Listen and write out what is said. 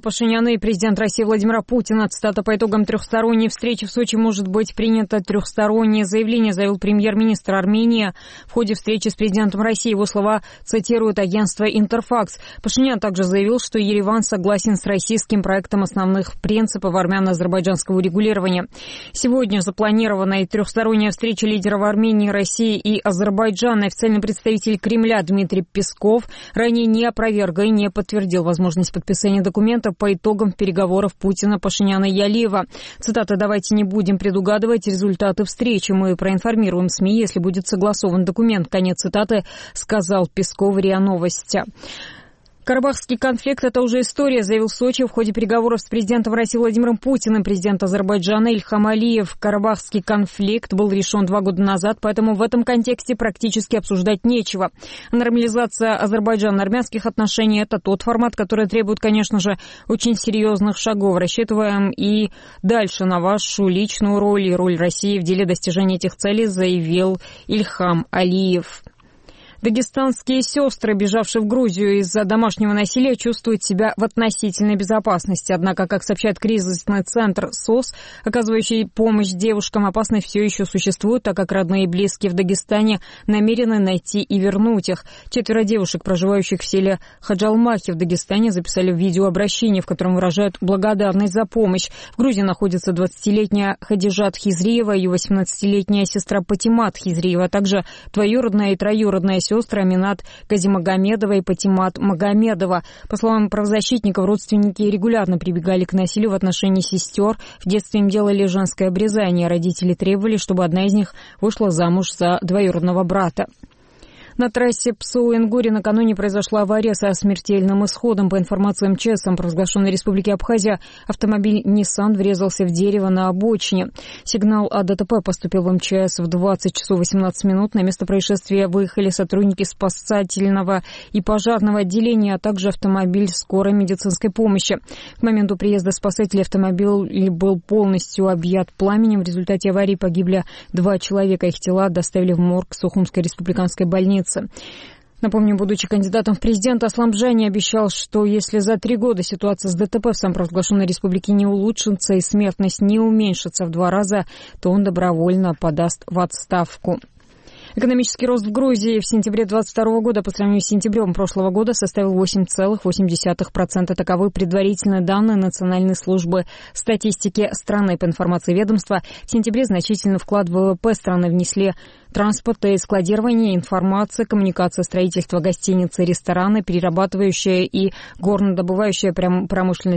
Пашиняна и президент России Владимира Путина. Цитата: по итогам трехсторонней встречи в Сочи может быть принято трехстороннее заявление, заявил премьер-министр Армении в ходе встречи с президентом России. Его слова цитирует агентство «Интерфакс». Пашинян также заявил, что Ереван согласен с российским проектом основных принципов армяно-азербайджанского урегулирования. Сегодня запланирована и трехсторонняя встреча лидеров Армении, России и Азербайджана. Официальный представитель Кремля Дмитрий Песков ранее не опроверг и не подтвердил возможность подписания документа по итогам переговоров Путина, Пашиняна и Алиева. Цитата: «Давайте не будем предугадывать результаты встречи. Мы проинформируем СМИ, если будет согласован документ». Конец цитаты, сказал Песков в РИА Новости. Карабахский конфликт – это уже история, заявил в Сочи в ходе переговоров с президентом России Владимиром Путиным президент Азербайджана Ильхам Алиев. Карабахский конфликт был решен 2 года назад, поэтому в этом контексте практически обсуждать нечего. Нормализация азербайджано-армянских отношений – это тот формат, который требует, конечно же, очень серьезных шагов. Рассчитываем и дальше на вашу личную роль и роль России в деле достижения этих целей, заявил Ильхам Алиев. Дагестанские сестры, бежавшие в Грузию из-за домашнего насилия, чувствуют себя в относительной безопасности. Однако, как сообщает кризисный центр СОС, оказывающий помощь девушкам, опасность все еще существует, так как родные и близкие в Дагестане намерены найти и вернуть их. 4 девушек, проживающих в селе Хаджалмахи в Дагестане, записали видеообращение, в котором выражают благодарность за помощь. В Грузии находится 20-летняя Хадижат Хизриева и 18-летняя сестра Патимат Хизриева, а также двоюродная и троюродная сестры Аминат Газимагомедова и Патимат Магомедова. По словам правозащитников, родственники регулярно прибегали к насилию в отношении сестер. В детстве им делали женское обрезание. Родители требовали, чтобы одна из них вышла замуж за двоюродного брата. На трассе Псоу-Ингури накануне произошла авария со смертельным исходом. По информации МЧС самопровозглашенной Республики Абхазия, автомобиль Nissan врезался в дерево на обочине. Сигнал о ДТП поступил в МЧС в 20 часов 18 минут. На место происшествия выехали сотрудники спасательного и пожарного отделения, а также автомобиль скорой медицинской помощи. К моменту приезда спасателей автомобиль был полностью объят пламенем. В результате аварии погибли 2 человека. Их тела доставили в морг Сухумской республиканской больницы. Напомню, будучи кандидатом в президенты, Аслам Джани обещал, что если за 3 года ситуация с ДТП в самопровозглашенной республике не улучшится и смертность не уменьшится в 2 раза, то он добровольно подаст в отставку. Экономический рост в Грузии в сентябре 2022 года по сравнению с сентябрем прошлого года составил 8,8%. Таковы предварительные данные Национальной службы статистики страны. По информации ведомства, в сентябре значительный вклад в ВВП страны внесли транспорт и складирование, информация, коммуникация, строительство, гостиницы, рестораны, перерабатывающая и горнодобывающая промышленность,